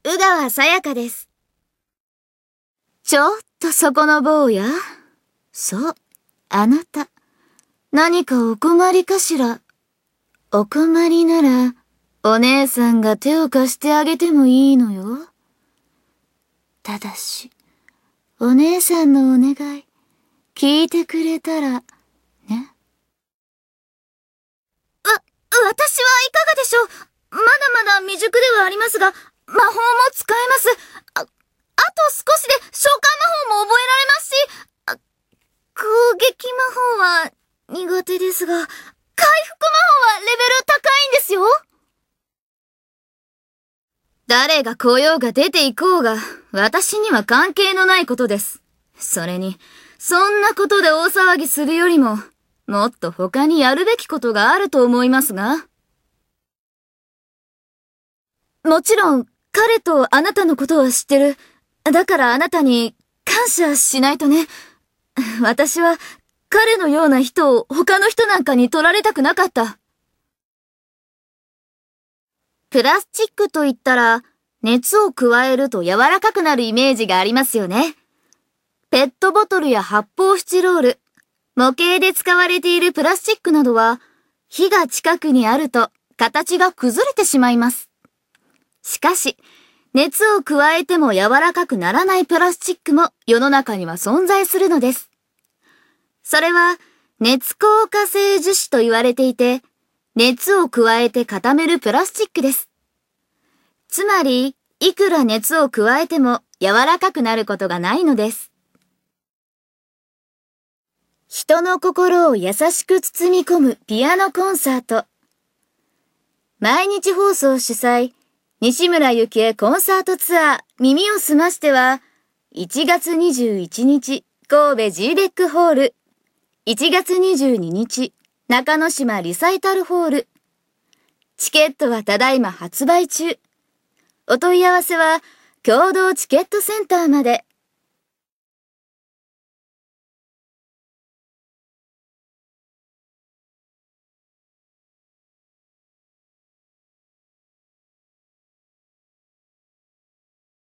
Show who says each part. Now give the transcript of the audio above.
Speaker 1: 宇川さやかです。ちょっとそこの坊や。そう、あなた。何かお困りかしら。お困りなら、お姉さんが手を貸してあげてもいいのよ。ただし、お姉さんのお願い、聞いてくれたら、ね。私はいかがでしょう。まだまだ未熟ではありますが、魔法も使えます。あと少しで召喚魔法も覚えられますし、攻撃魔法は苦手ですが、回復魔法はレベル高いんですよ。誰が来ようが出て行こうが、私には関係のないことです。それに、そんなことで大騒ぎするよりも、もっと他にやるべきことがあると思いますが。もちろん、彼とあなたのことは知ってる。だからあなたに感謝しないとね。私は彼のような人を他の人なんかに取られたくなかった。プラスチックと言ったら、熱を加えると柔らかくなるイメージがありますよね。ペットボトルや発泡スチロール、模型で使われているプラスチックなどは、火が近くにあると形が崩れてしまいます。しかし、熱を加えても柔らかくならないプラスチックも世の中には存在するのです。それは熱硬化性樹脂と言われていて、熱を加えて固めるプラスチックです。つまり、いくら熱を加えても柔らかくなることがないのです。人の心を優しく包み込むピアノコンサート。毎日放送主催、西村由紀恵コンサートツアー耳をすましては、1月21日神戸 G-BEC ホール、1月22日中之島リサイタルホール。チケットはただいま発売中。お問い合わせは共同チケットセンターまで。